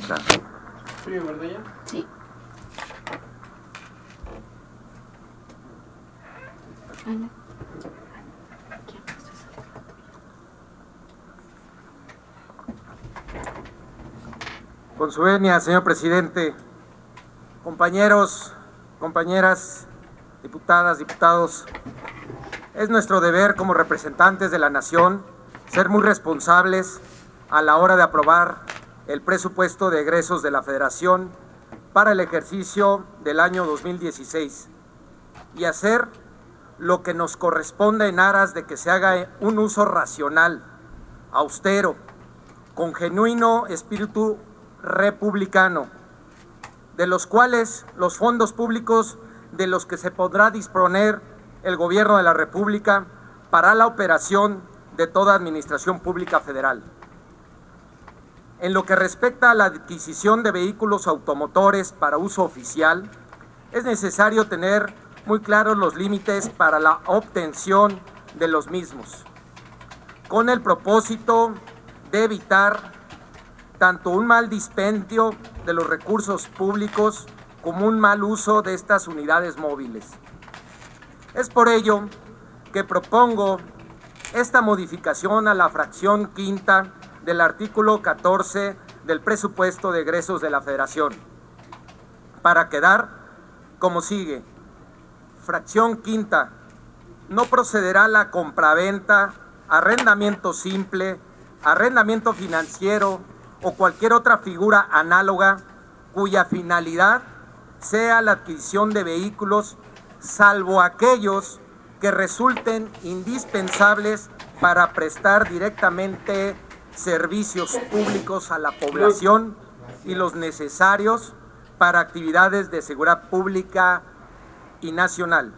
entrar. Sí, ¿verdad ya? Sí. Ana. Con su venia, señor presidente, compañeros, compañeras, diputadas, diputados, es nuestro deber como representantes de la nación ser muy responsables a la hora de aprobar el presupuesto de egresos de la Federación para el ejercicio del año 2016 y hacer lo que nos corresponde en aras de que se haga un uso racional, austero, con genuino espíritu republicano, de los cuales los fondos públicos de los que se podrá disponer el Gobierno de la República para la operación de toda administración pública federal. En lo que respecta a la adquisición de vehículos automotores para uso oficial, es necesario tener muy claros los límites para la obtención de los mismos, con el propósito de evitar tanto un mal dispendio de los recursos públicos como un mal uso de estas unidades móviles. Es por ello que propongo esta modificación a la fracción quinta del artículo 14 del presupuesto de egresos de la Federación, para quedar como sigue. Fracción quinta: no procederá la compraventa, arrendamiento simple, arrendamiento financiero o cualquier otra figura análoga cuya finalidad sea la adquisición de vehículos, salvo aquellos que resulten indispensables para prestar directamente servicios públicos a la población y los necesarios para actividades de seguridad pública y nacional.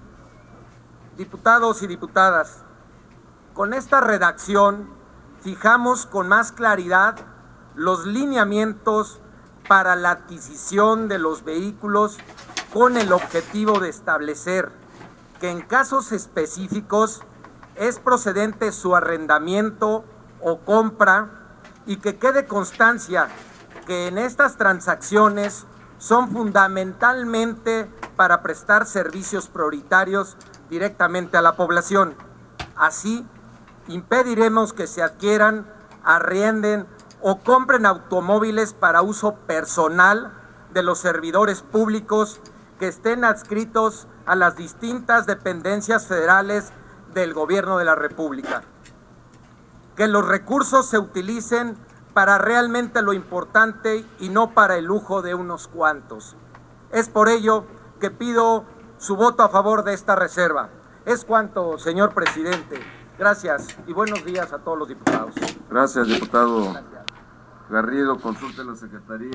Diputados y diputadas, con esta redacción fijamos con más claridad los lineamientos para la adquisición de los vehículos con el objetivo de establecer que en casos específicos es procedente su arrendamiento o compra y que quede constancia que en estas transacciones son fundamentalmente para prestar servicios prioritarios directamente a la población. Así, impediremos que se adquieran, arrienden o compren automóviles para uso personal de los servidores públicos que estén adscritos a las distintas dependencias federales del Gobierno de la República. Que los recursos se utilicen para realmente lo importante y no para el lujo de unos cuantos. Es por ello que pido su voto a favor de esta reserva. Es cuanto, señor presidente. Gracias y buenos días a todos los diputados. Gracias, diputado Garrido. Consulte la Secretaría.